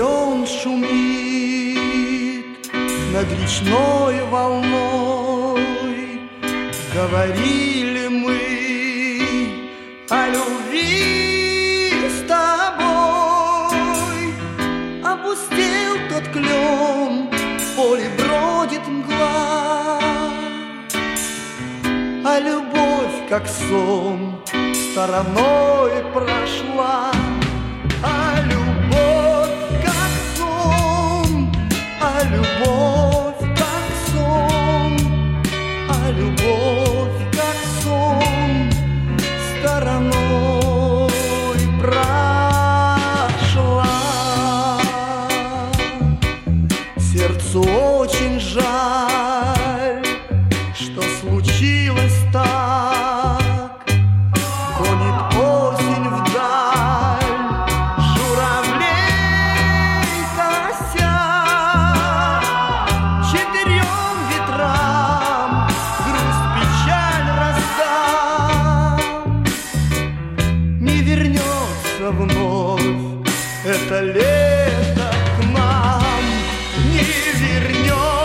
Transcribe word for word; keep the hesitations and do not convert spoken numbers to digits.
клен шумит над речной волной. Говорили мы о любви с тобой. Опустел тот клен, в поле бродит мгла, а любовь, как сон, стороной прошла. А любовь, как сон, а любовь, как сон, а любовь, как сон, стороной прошла. Сердцу очень жаль, что случилось так. Гонит осень вдаль журавлей кося. Четырем ветрам грусть, печаль раздам. Не вернется вновь это лето к нам, не вернется.